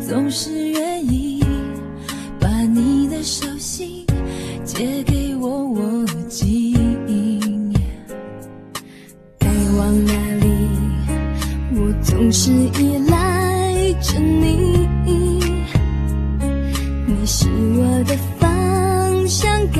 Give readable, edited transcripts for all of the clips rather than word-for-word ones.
总是愿意把你的手心借给我，我记忆。该往哪里，我总是依赖着你，你是我的方向感。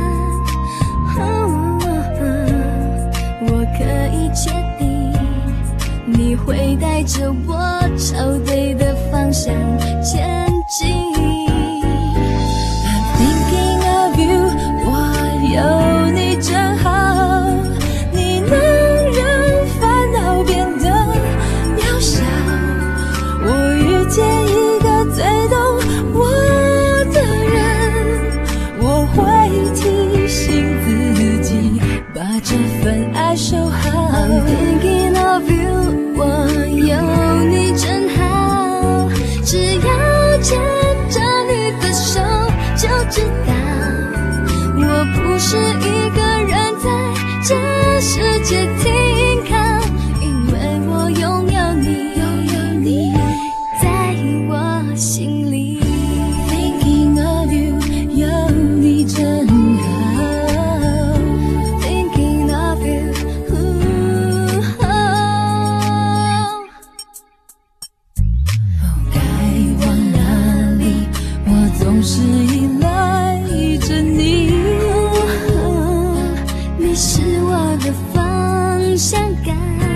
我可以确定，你会带着我朝对的方向前进。I'm thinking of you， 我有你真好，你能让烦恼变得渺小。我遇见一个最懂我的人，我会提醒自己把这份爱守好。I'm thinking of you， 我有你真好，只要牵着你的手就知道，我不是一个人在这世界停靠，因为我拥有你，在我心里。Thinking of you， 有你真好。Thinking of you， 该往哪里，我总是依赖着你，你是我的方向感。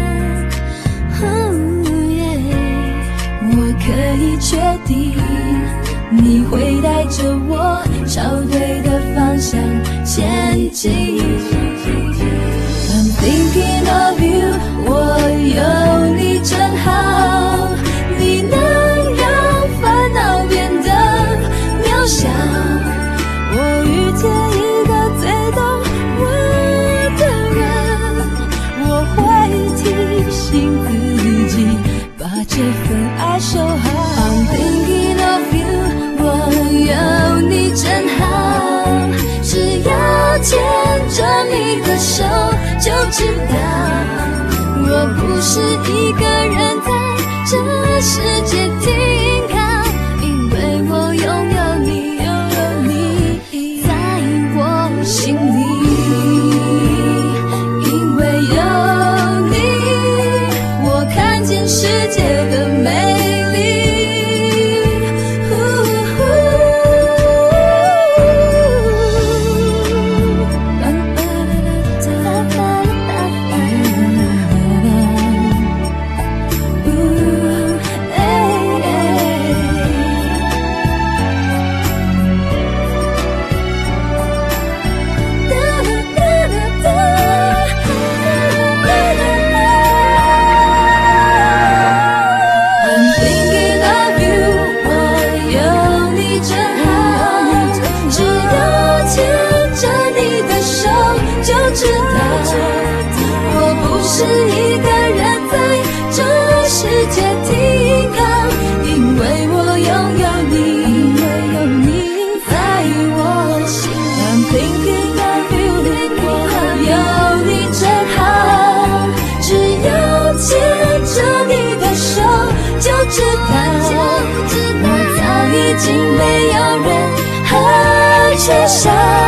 我可以确定，你会带着我朝对的方向前进。I'm thinking of you， 我有你真好，你能让烦恼变得渺小。我遇见一个最懂我的人，我会提醒自己把这份爱守好。I'm thinking of you， 我有你真好，只要牵着你的手就知道，我不是一个人在这世界停靠，因为我拥有你，在我心里。因为有你，我看见世界的美丽。是一个人在这世界停靠，因为我拥有你，在我心里。I'm thinking of you， 我有你真好，只要牵着你的手就知道，我早已经没有任何缺少。